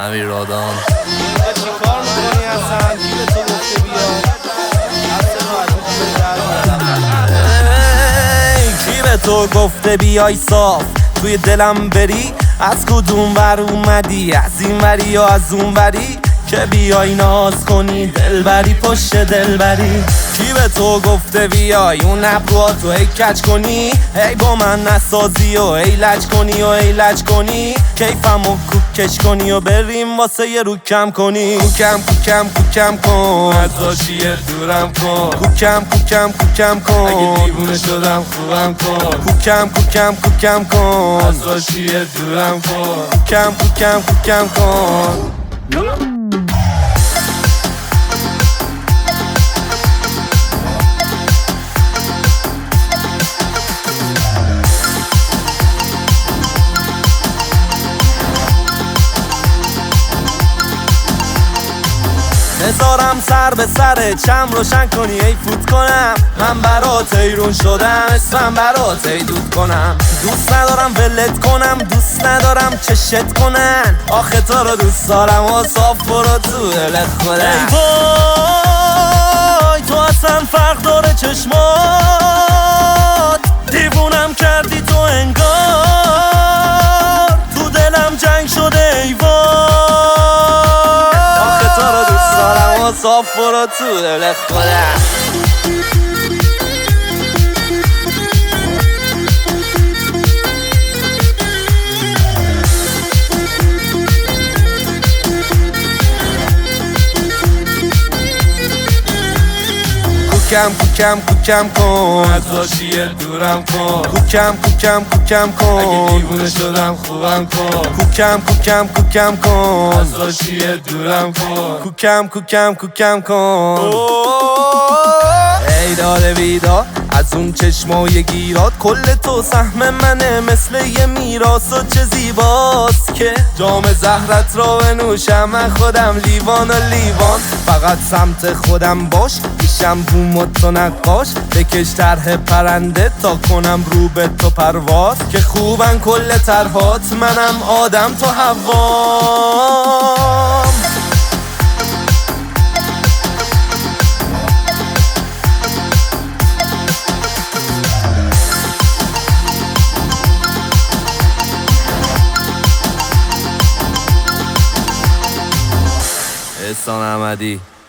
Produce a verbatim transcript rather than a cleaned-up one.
امیر رادان. چی کار میکنی اصلا؟ کی به تو گفته بیا؟ دست رو از تو کی به تو گفته بیای صاف توی دلم بری؟ از کدوم ور اومدی؟ از این وری یا از اون وری؟ که بیای ناز کنی دلبری پشت دلبری. کی به تو گفته بیای اون ابروهاتو ای کج کنی؟ ای با من نسازی و ای لج کنی و ای لج کنی، کیفم و کوکش کنی و بریم واسه یه رو کم کنی. کوکم کوکم کوکم کن از چیه دورم کن، کوکم کوکم کوکم کن اگه دیوونه شدم خوبم کن، کوکم کوکم کوکم کن از چیه دورم کن، کوکم کوکم کوکم کن. نزارم سر به سر چم روشن کنی ای فوت کنم، من برات ایرون شدم اسمم برات ای دود کنم. دوست ندارم ولت کنم، دوست ندارم چشت کنن، آخه تو رو دوست دارم و صاف برو تو دلت خودم. ای وای تو اصلا فرق داره چشمات، دیوونم کردی تو انگار، تو دلم جنگ شده ای وای، صاف برو تو دل خودم. کوکم کوکم کوکم کن از چیه دورم کن، کوکم کوکم کوکم کن اگه دیوونه شدم خوبم کن، کوکم کوکم کوکم کن از چیه دورم کن، کوکم کوکم کوکم کن. ای داده بیداد از اون چشمای گیرات، کل تو سهم منه مثل یه میراث و چه زیباست که جام زهرت را بنوشم من خودم لیوان و لیوان. فقط سمت خودم باش پیشم بوم و تو نقاش، بکش طرح پرنده تا کنم رو به تو پرواز، که خوبن کل طرحات منم آدم تو حوام. احسان احمدی.